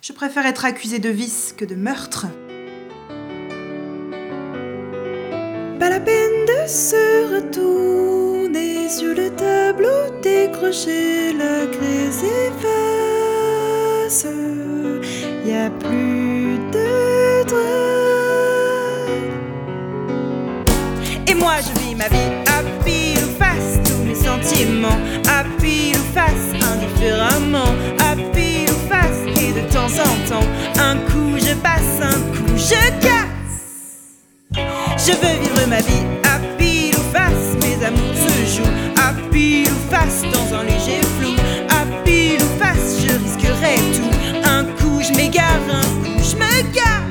Je préfère être accusée de vice que de meurtre. Pas la peine de se retourner sur le tableau, décrocher la craie s'efface. Y a plus de traces. Et moi je vis ma vie à pile ou face, tous mes sentiments à pile ou face, indifféremment à pile ou face. Et de temps en temps, un coup je passe, un coup je casse. Je veux vivre ma vie à pile ou face, mes amours se jouent à pile ou face, dans un léger flou. À pile ou face, je risquerais tout. Un coup je m'égare, un coup je me gare.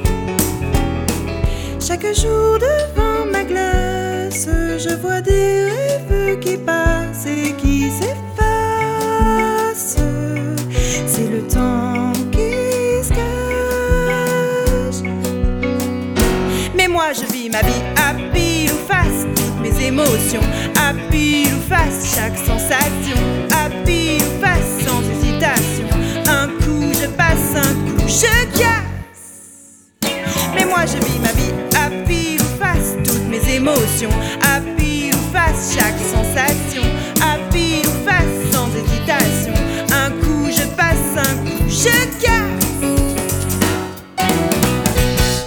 Chaque jour devant ma glace, je vois des rêves qui passent et qui s'effacent. C'est le temps qui se cache. Mais moi je vis ma vie à pile ou face, toutes mes émotions à pile ou face, chaque sensation à pile ou face, sans hésitation. Un coup je passe, un coup je casse. Mais moi je vis ma vie à pile ou face, toutes mes émotions